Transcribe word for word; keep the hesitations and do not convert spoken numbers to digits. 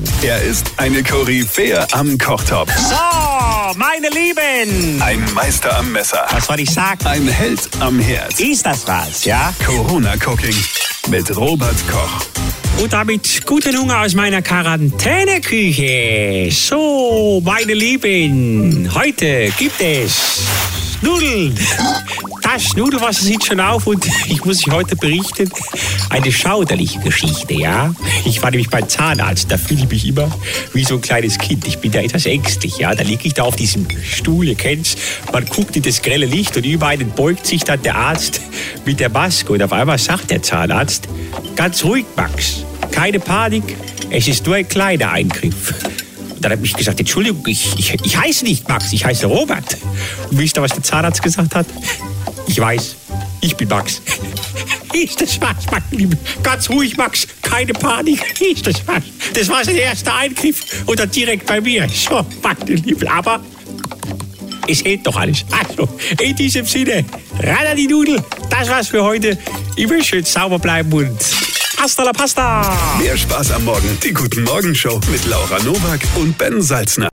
Er ist eine Koryphäe am Kochtopf. So, meine Lieben. Ein Meister am Messer. Was soll ich sagen? Ein Held am Herd. Ist das was, ja? Corona Cooking mit Robert Koch. Und damit guten Hunger aus meiner Quarantäneküche. So, meine Lieben, heute gibt es Nudeln. Das Nudelwasser sieht schon auf und ich muss euch heute berichten, eine schauderliche Geschichte, ja. Ich war nämlich beim Zahnarzt, da fühle ich mich immer wie so ein kleines Kind. Ich bin da etwas ängstlich, ja. Da liege ich da auf diesem Stuhl, ihr kennt's. Man guckt in das grelle Licht und über einen beugt sich dann der Arzt mit der Maske. Und auf einmal sagt der Zahnarzt, ganz ruhig, Max, keine Panik, es ist nur ein kleiner Eingriff. Dann habe ich gesagt, Entschuldigung, ich, ich, ich heiße nicht Max, ich heiße Robert. Und wisst ihr, was der Zahnarzt gesagt hat? Ich weiß, ich bin Max. Ist das was, meine Liebe? Ganz ruhig, Max, keine Panik. Ist das was? Das war sein erster Eingriff und dann direkt bei mir. So, meine Liebe, aber es hält doch alles. Also, in diesem Sinne, rein an die Nudel. Das war's für heute. Ich will schön sauber bleiben und hasta la pasta. Mehr Spaß am Morgen. Die Guten Morgen Show mit Laura Nowak und Ben Salzner.